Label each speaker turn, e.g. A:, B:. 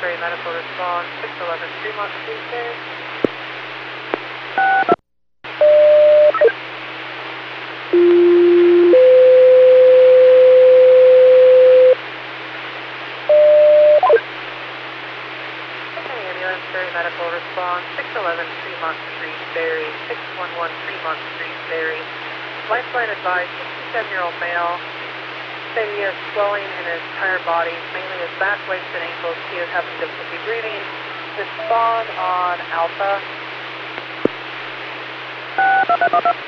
A: Ferry Medical Response, 611 Fremont Street, Ferry. Ambulance, Ferry Medical Response, 611 Fremont Street, Ferry, 611 Fremont Street, Ferry. Lifeline advised, 67-year-old male. Said he has swelling in his entire body, mainly his back, legs, and ankles. He is having difficulty breathing. Respond on Alpha.